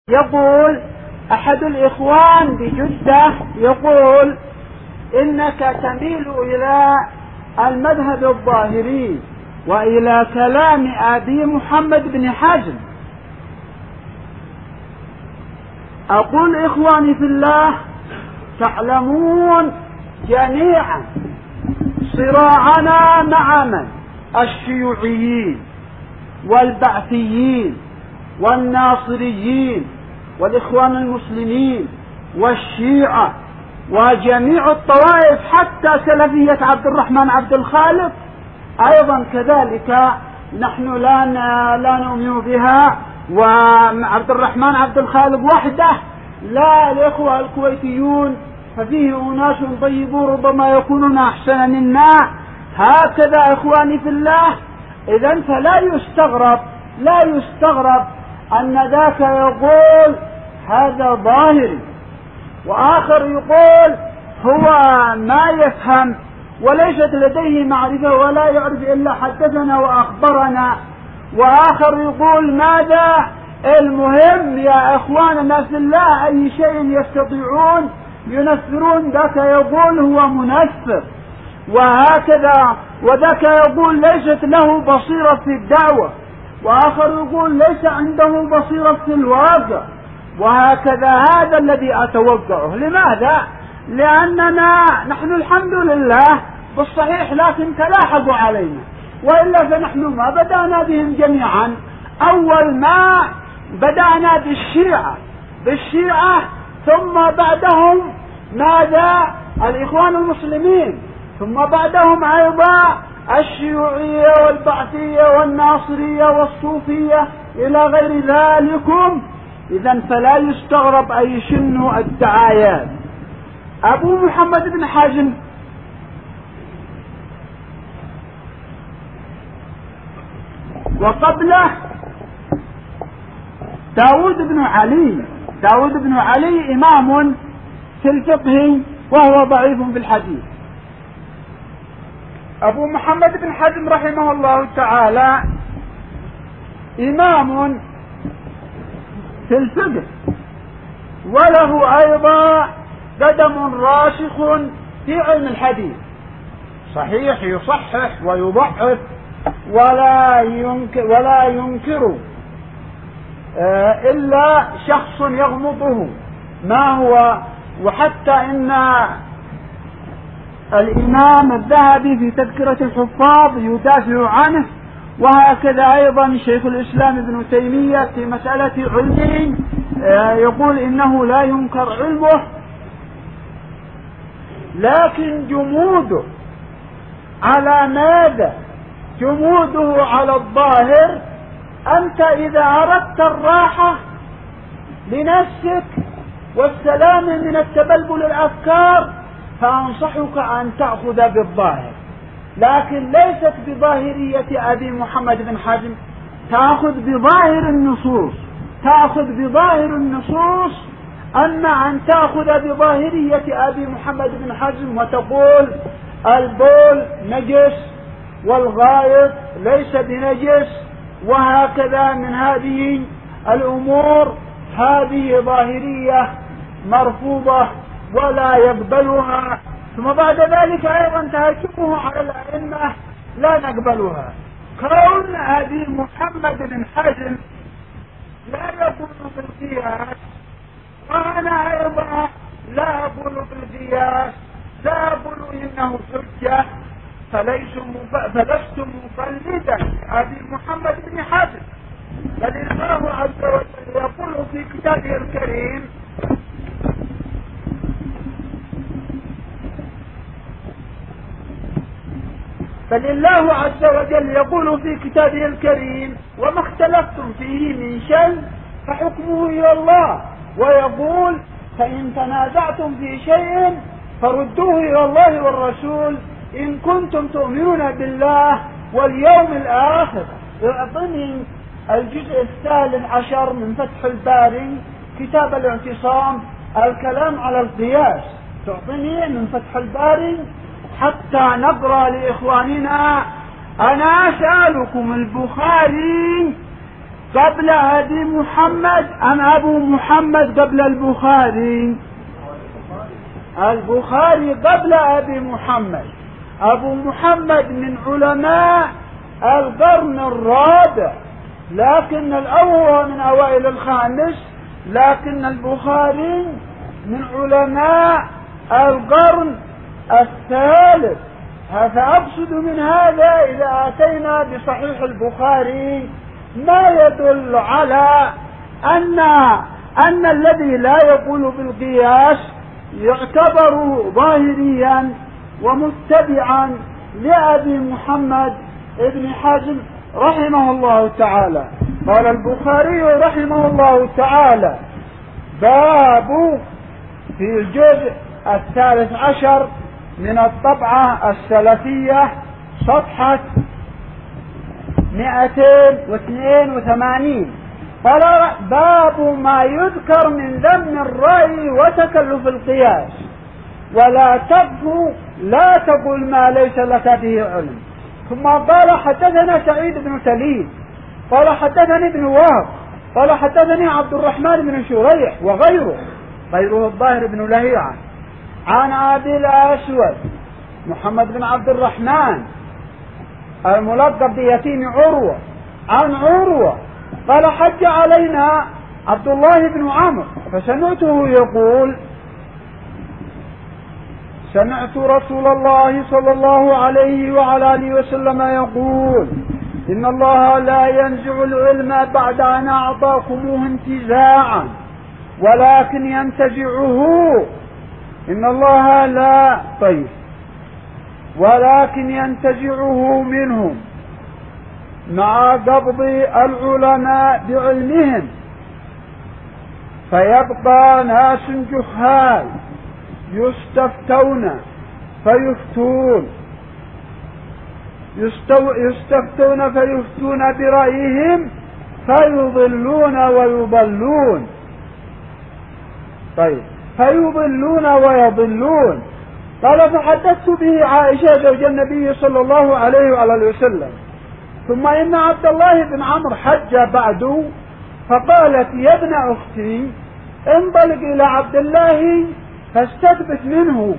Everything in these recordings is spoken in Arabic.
يقول أحد الإخوان بجدة يقول إنك تميل إلى المذهب الظاهري وإلى كلام أبي محمد بن حزم. أقول إخواني في الله، تعلمون جميعا صراعنا مع من؟ الشيوعيين والبعثيين والناصريين والإخوان المسلمين والشيعة وجميع الطوائف، حتى سلفية عبد الرحمن عبد الخالق أيضا كذلك نحن لا نؤمن بها. وعبد الرحمن عبد الخالق وحده لا، الإخوة الكويتيون ففيه أناس طيبون ربما يكونون أحسن منا. هكذا إخواني في الله، إذن فلا يستغرب أن ذاك يقول هذا ظاهري، وآخر يقول هو ما يفهم وليست لديه معرفة ولا يعرف إلا حدثنا وأخبرنا، وآخر يقول ماذا المهم يا إخواننا في الله أي شيء يستطيعون ينفرون، ذاك يقول هو منفر، وهكذا وذاك يقول ليست له بصيرة في الدعوة، وآخر يقول ليس عنده بصيرة في الواقع، وهكذا. هذا الذي أتوقعه. لماذا؟ لأننا نحن الحمد لله بالصحيح لكن تلاحقوا علينا، وإلا فنحن ما بدأنا بهم جميعا. أول ما بدأنا بالشيعة ثم بعدهم ماذا؟ الإخوان المسلمين، ثم بعدهم أيضا الشيوعية والبعثية والناصرية والصوفية إلى غير ذلكم. إذن فلا يستغرب أن يشنوا الدعايات. أبو محمد بن حزم وقبله داود بن علي إمام في الفقه وهو ضعيف في الحديث. أبو محمد بن حزم رحمه الله تعالى إمام في الفقه وله أيضا قدم راسخ في علم الحديث، صحيح يصحح ويضعف ولا ينكر إلا شخص يغمضه ما هو. وحتى إن الإمام الذهبي في تذكرة الحفاظ يدافع عنه، وهكذا أيضا شيخ الإسلام ابن تيمية في مسألة علمه يقول إنه لا ينكر علمه، لكن جموده على ماذا؟ جموده على الظاهر. أنت إذا أردت الراحة لنفسك والسلام من التبلبل الأفكار فأنصحك أن تأخذ بالظاهر، لكن ليست بظاهرية أبي محمد بن حزم. تأخذ بظاهر النصوص أما أن تأخذ بظاهرية أبي محمد بن حزم وتقول البول نجس والغائط ليس بنجس وهكذا من هذه الأمور، هذه ظاهرية مرفوضة ولا يقبلها. ثم بعد ذلك أيضا تهكمه على الأئمة لا نقبلها. كون أبي محمد بن حزم لا يقول بالقياس وأنا أيضا لا أقول بالقياس، لا أقول إنه حجة، فلست مقلدا أبي محمد بن حزم، بل الله عز وجل يقول في كتابه الكريم وما اختلفتم فيه من شيء فحكمه إلى الله، ويقول فإن تنازعتم في شيء فردوه إلى الله والرسول إن كنتم تؤمنون بالله واليوم الآخر. اعطني الجزء 13 من فتح الباري كتاب الاعتصام الكلام على القياس، تعطني من فتح الباري حتى نقرأ لإخواننا. أنا أسألكم البخاري قبل أبي محمد أم أبو محمد قبل البخاري؟ البخاري قبل أبي محمد. أبو محمد من علماء القرن الرابع، لكن الأول من أوائل الخامس، لكن البخاري من علماء القرن الثالث. فأقصد من هذا إذا أتينا بصحيح البخاري ما يدل على أن الذي لا يقول بالقياس يعتبر ظاهريا ومتبعا لأبي محمد ابن حزم رحمه الله تعالى. قال البخاري رحمه الله تعالى: باب في الجزء 13 من الطبعة السلفية صفحة 282. قال: باب ما يذكر من ذم الرأي وتكلف القياس، ولا تقف لا تقل ما ليس لك به علم. ثم قال: حدثنا سعيد بن سليم قال: حدثني ابن وهب قال: حدثني عبد الرحمن بن شريح وغيره الظاهر بن لهيعة عن أبي الأسود محمد بن عبد الرحمن الملقب بيتيم عروة عن عروة قال: حج علينا عبد الله بن عمرو فسمعته يقول: سمعت رسول الله صلى الله عليه وعلى آله وسلم يقول: إن الله لا ينزع العلم بعد أن أعطاكموه انتزاعا، ولكن ينتزعه إن الله لا ولكن ينتزعه منهم مع قبض العلماء بعلمهم، فيبقى ناس جهال يستفتون برأيهم فيضلون ويضلون. قال: فحدثت به عائشة زوج النبي صلى الله عليه وآله وسلم. ثم إن عبد الله بن عمرو حج بعد، فقالت: يا ابن أختي انطلق إلى عبد الله فاستثبت منه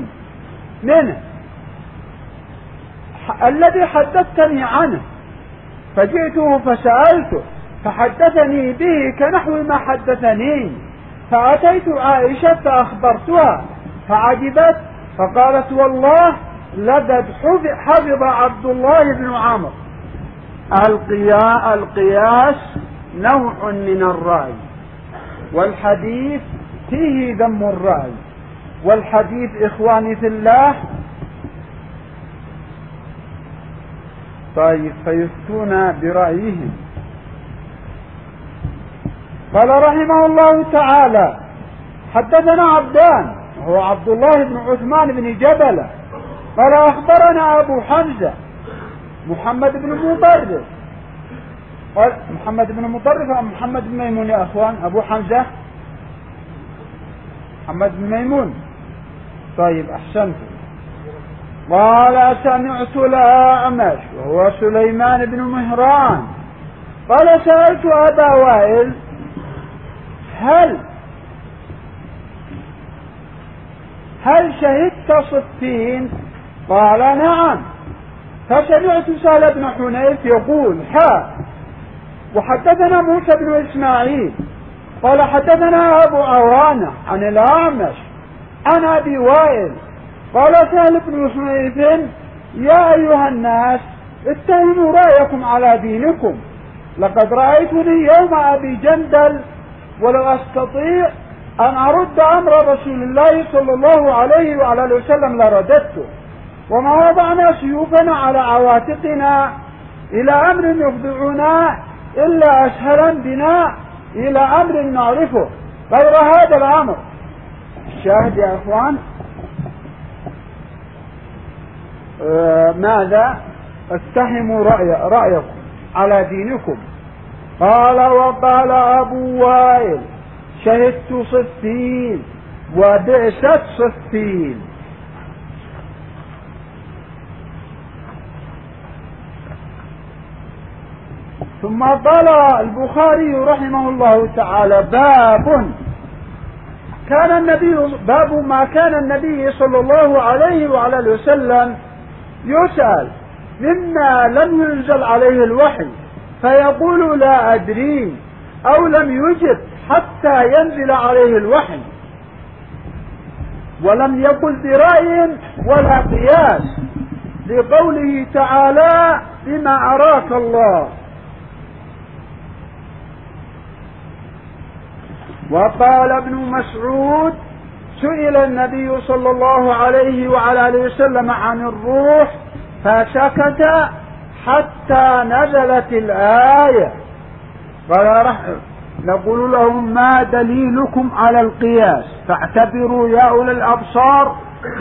الذي حدثتني عنه. فجئته فسألته فحدثني به كنحو ما حدثني، فأتيت عائشة فأخبرتها فعجبت، فقالت: والله لقد حفظ عبد الله بن عمرو. القياس نوع من الرأي، والحديث فيه ذم الرأي، والحديث إخواني في الله فيفتون برأيهم. قال رحمه الله تعالى: حدثنا عبدان هو عبد الله بن عثمان بن جبلة قال: أخبرنا أبو حمزة محمد بن مطرف. قال: محمد بن مطرف أم محمد بن ميمون يا أخوان؟ أبو حمزة محمد بن ميمون. أحسنت. قال: سمعت الأعمش وهو سليمان بن مهران قال: سألت أبا وائل: هل شهدت صفين؟ قال: نعم. فسمعت سهل بن حنيف يقول: وحدثنا موسى بن إسماعيل قال: حدثنا أبو عوانة عن الأعمش عن أبي وائل قال: سهل بن حنيف: يا أيها الناس اتهموا رأيكم على دينكم، لقد رأيتني يوم أبي جندل ولو أستطيع أن أرد أمر رسول الله صلى الله عليه وعلى وسلم لرددته، وما وضعنا سيوفنا على عواتقنا إلى أمر يخضعنا إلا أسهلا بنا إلى أمر نعرفه غير هذا الأمر. الشاهد يا أخوان ماذا؟ اتهموا رأيكم على دينكم. قال: وقال أبو وائل: شهدت صفين وبئست صفين. ثم قال البخاري رحمه الله تعالى: باب ما كان النبي صلى الله عليه وعلى آله وسلم يسأل مما لم ينزل عليه الوحي فيقول لا أدري، أو لم يجب حتى ينزل عليه الوحي، ولم يقل برأي ولا قياس، لقوله تعالى: بما أراك الله. وقال ابن مسعود: سئل النبي صلى الله عليه وعلى آله وسلم عن الروح فسكت حتى نزلت الآية. قال: نقول لهم: ما دليلكم على القياس؟ فاعتبروا يا أولي الأبصار،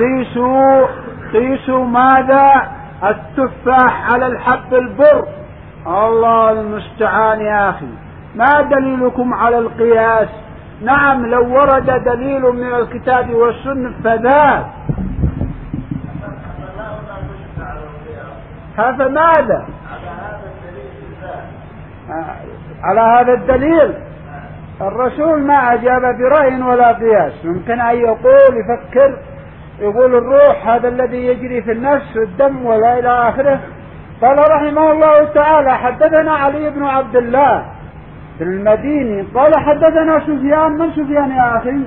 قيسوا ماذا؟ التفاح على الحب البر. الله المستعان يا أخي. ما دليلكم على القياس؟ نعم، لو ورد دليل من الكتاب والسنة فذاك، فماذا؟ على هذا الدليل الرسول ما أجاب برأي ولا قياس. ممكن أن يفكر يقول الروح هذا الذي يجري في النفس والدم ولا إلى آخره. قال رحمه الله تعالى: حدثنا علي بن عبد الله بن المديني قال حدثنا سفيان. من سفيان يا أخي؟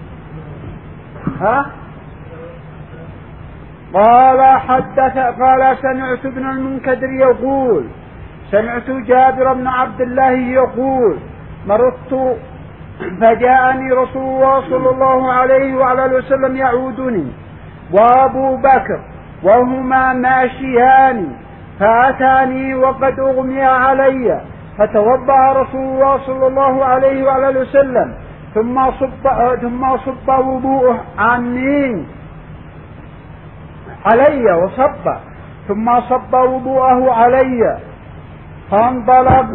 قال سمعت ابن المنكدر يقول: سمعت جابر بن عبد الله يقول: مرضت فجاءني رسول الله صلى الله عليه وعلى آله وسلم يعودني وأبو بكر وهما ماشيان، فأتاني وقد أغمي علي، فتوضأ رسول الله صلى الله عليه وعلى آله وسلم ثم صب وضوءه عني علي وصب، ثم صب وضوءه علي، فانطلق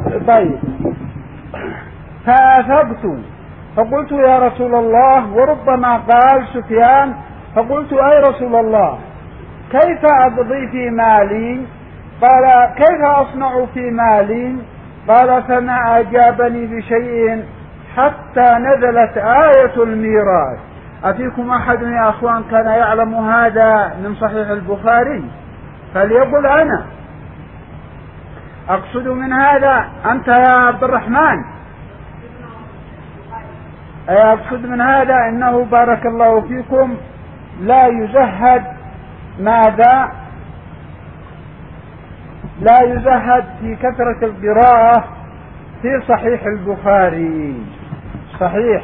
فأفقت فقلت: يا رسول الله. وربما قال سفيان: فقلت: أي رسول الله، كيف أقضي في مالي؟ قال: كيف أصنع في مالي؟ قال: فما أجابني بشيء حتى نزلت آية الميراث. أفيكم أحد يا أخوان كان يعلم هذا من صحيح البخاري؟ فليقل أنا. أقصد من هذا أنت يا عبد الرحمن، أقصد من هذا إنه بارك الله فيكم لا يزهد ماذا؟ لا يزهد في كثرة القراءة في صحيح البخاري. صحيح.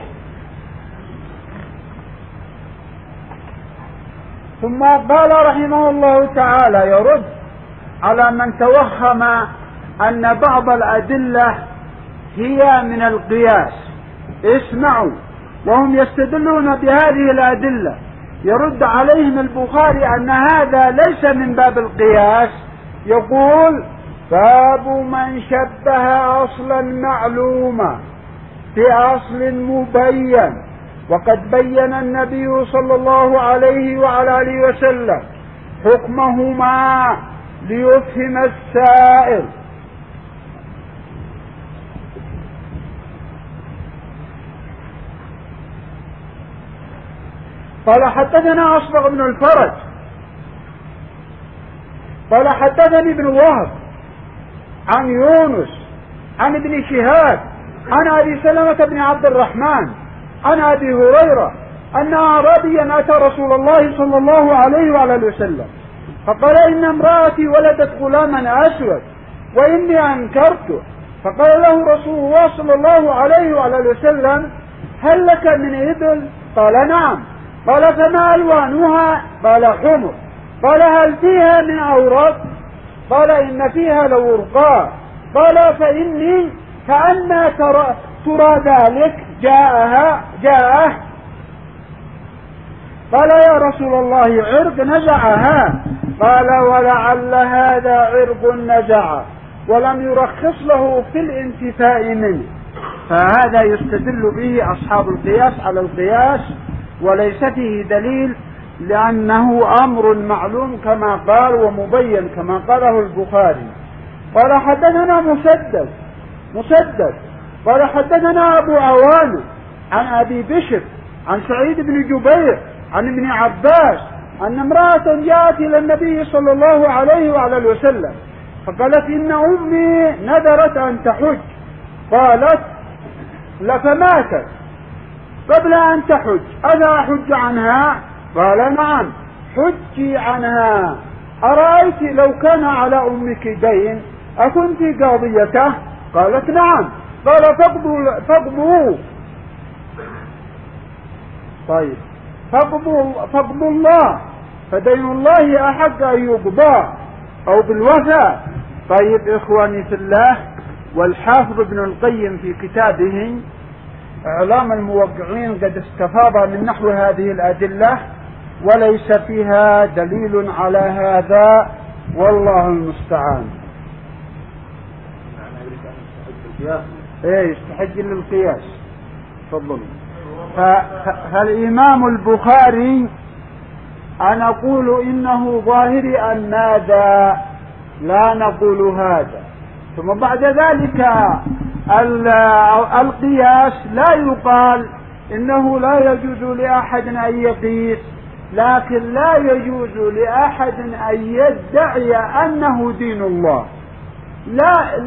ثم قال رحمه الله تعالى يرد على من توهم أن بعض الأدلة هي من القياس. اسمعوا، وهم يستدلون بهذه الأدلة يرد عليهم البخاري أن هذا ليس من باب القياس. يقول: باب من شبه أصلا معلوما بأصل مبين، وقد بين النبي صلى الله عليه وعلى آله وسلم حكمهما ليفهم السائل. قال: حدثنا أصبغ بن الفرج قال: حدثني ابن وهب عن يونس عن ابن شهاب عن أبي سلمة بن عبد الرحمن عن أبي هريرة أن أعرابيا أتى رسول الله صلى الله عليه وعلى آله وسلم فقال: إن امرأتي ولدت غلاما أسود وإني أنكرته. فقال له رسول الله صلى الله عليه وعلى آله وسلم: هل لك من إبل؟ قال: نعم. قال: فما ألوانها؟ قال: حمر. قال: هل فيها من أورق؟ قال: إن فيها لورقاء. قال: فإني فأنا ترى ذلك جاءه. قال: يا رسول الله، عرق نزعها. قال: ولعل هذا عرق نزع ولم يرخص له في الانتفاء منه. فهذا يستدل به أصحاب القياس على القياس، وليس فيه دليل، لأنه أمر معلوم كما قال ومبين كما قاله البخاري. قال: حدثنا مسدد مسدد قال حدثنا أبو عوانة عن أبي بشر عن سعيد بن جبير عن ابن عباس أن امرأة جاءت إلى النبي صلى الله عليه وعلى وسلم فقالت إن أمي نذرت أن تحج. قالت فماتت قبل أن تحج ألا أحج عنها؟ قال نعم حجي عنها. أرأيت لو كان على أمك دين أكنت قاضيته؟ قالت نعم. قال فاقضوا طيب فاقضوا الله فدين الله أحق أن يقضى أو بالوفاء. طيب إخواني في الله، والحافظ ابن القيم في كتابه إعلام الموقعين قد استفاض من نحو هذه الأدلة وليس فيها دليل على هذا والله المستعان. يستحج للقياس. تفضل. فالإمام البخاري أنا أقول إنه ظاهري أن ماذا؟ لا نقول هذا. ثم بعد ذلك القياس لا يقال إنه لا يجوز لأحد أن يقيس، لكن لا يجوز لأحد أن يدعي أنه دين الله. لا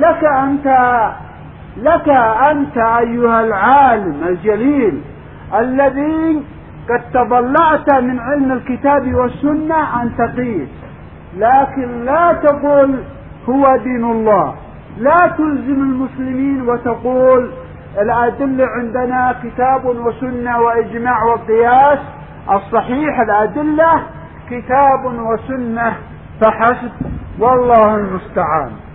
لك أنت أيها العالم الجليل الذي قد تضلعت من علم الكتاب والسنة أن تقيس، لكن لا تقول هو دين الله. لا تلزم المسلمين وتقول الأدلة عندنا كتاب وسنة وإجماع وقياس. الصحيح الأدلة كتاب وسنة فحسب والله المستعان.